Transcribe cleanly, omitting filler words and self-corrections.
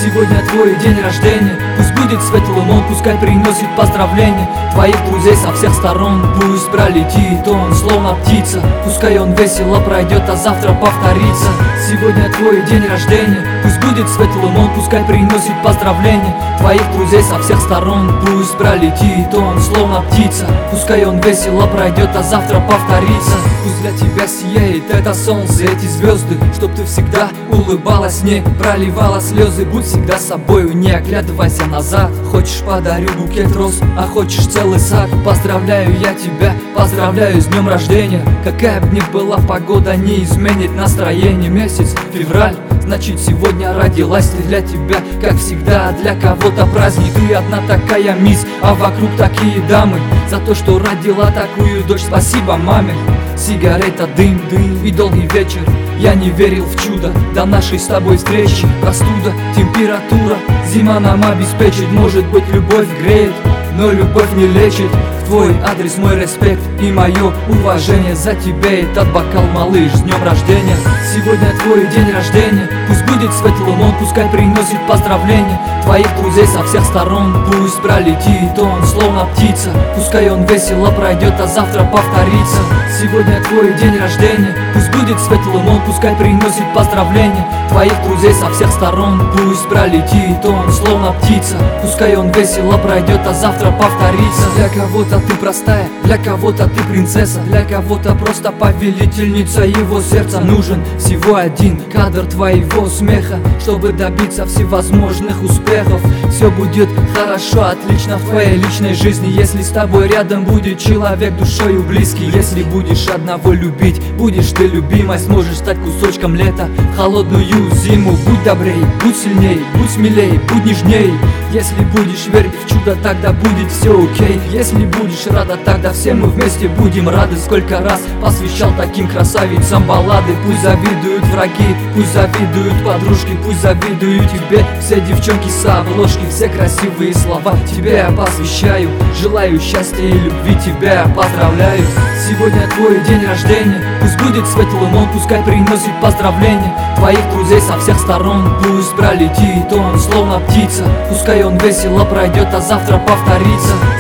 Сегодня твой день рождения, пусть будет светлым он, пускай приносит поздравления твоих друзей со всех сторон. Пусть пролетит он, словно птица, пускай он весело пройдет, а завтра повторится. Сегодня твой день рождения, пусть будет светлым он, пускай приносит поздравления твоих друзей со всех сторон. Пусть пролетит он, словно птица, пускай он весело пройдет, а завтра повторится. Пусть для тебя сияет это солнце, эти звезды, чтоб ты всегда улыбалась, не проливала слезы. Будь всегда собою, не оглядывайся назад. Хочешь, подарю букет роз, а хочешь целый сад. Поздравляю я тебя, поздравляю с днем рождения. Какая бы ни была погода, не изменит настроение. Месяц февраль, значит сегодня родилась ты. Для тебя, как всегда, для кого-то праздник. Ты одна такая мисс, а вокруг такие дамы. За то, что родила такую дочь, спасибо маме. Сигарета, дым, и долгий вечер. Я не верил в чудо до нашей с тобой встречи. Простуда, температура, зима нам обеспечит. Может быть, любовь греет, но любовь не лечит. В твой адрес мой респект и мое уважение. За тебя этот бокал, малыш, с днем рождения. Сегодня твой день рождения, пусть будет светлым он, пускай приносит поздравления твоих друзей со всех сторон. Пусть пролетит он, словно птица, пускай он весело пройдет, а завтра повторится. Сегодня твой день рождения, пусть будет светлым он, пускай приносит поздравления твоих друзей со всех сторон. Пусть пролетит он, словно птица, пускай он весело пройдет, а завтра повторится. Для кого-то ты простая, для кого-то ты принцесса, для кого-то просто повелительница его сердца. Нужен всего один кадр твоего смеха, чтобы добиться всевозможных успехов. Все будет хорошо, отлично в твоей личной жизни, если с тобой рядом будет человек душою близкий. Если будешь одного любить, будешь ты любимой, сможешь стать кусочком лета в холодную зиму. Будь добрей, будь сильней, будь смелей, будь нежней. Если будешь верить в чудо, тогда будет все окей. Если будешь рада, тогда все мы вместе будем рады. Сколько раз посвящал таким красавицам баллады. Пусть завидуют враги, пусть завидуют подружки, пусть завидуют тебе все девчонки с обложки. Все красивые слова тебе я посвящаю. Желаю счастья и любви, тебя я поздравляю. Сегодня твой день рождения, пусть будет светлым он, пускай приносит поздравления твоих друзей со всех сторон. Пусть пролетит он, словно птица, пускай он весело пройдет, а завтра повторится.